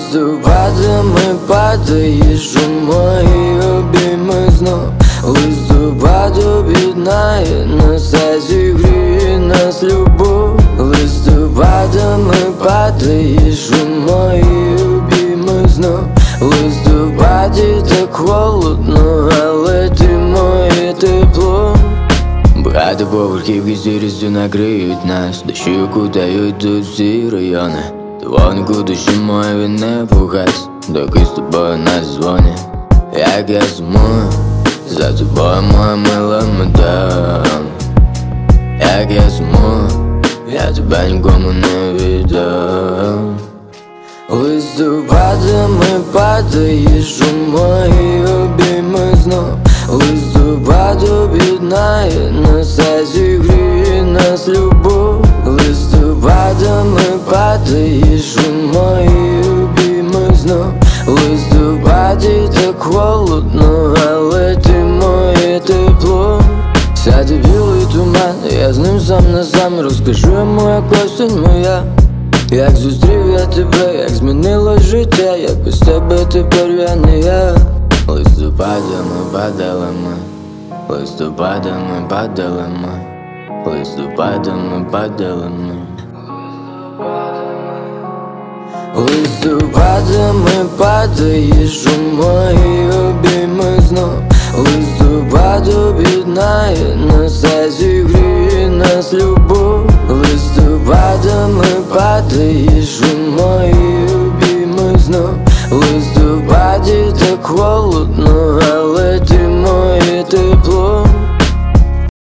Листопадами падаєш у мої обійми знов. Листопад об'єднає нас, а зігріє нас любов. Листопадами падаєш у мої обійми знов. В листопаді так холодно, але ти моє тепло. Багатоповерхівки сірістю накриють нас, дощі окутають тут всі райони. Вогнику душі мої він не погас, доки з тобою на дзвоні. Як я сумую за тобою, моя мила мета. Як я сумую, я тебе нікому не віддам. Листопадами падаєш у мої обійми знов. Листопад об'єднає нас, а зігріє нас любов. Листопадами падаєш у мої обійми знов. В листопаді так холодно, але ти моє тепло. Сяде білий туман, я з ним сам на сам. Розкажу йому, як осінь моя. Як зустрів я тебе, як змінилось життя, як без тебе тепер я не я. Листопадами падали ми, листопадами падали ми, листопадами падали ми. Листопадами падаєш у мої обійми знов. Листопад об'єднає нас, а зігріє нас любов. Листопадами падаєш у мої обійми знов. В листопаді так холодно,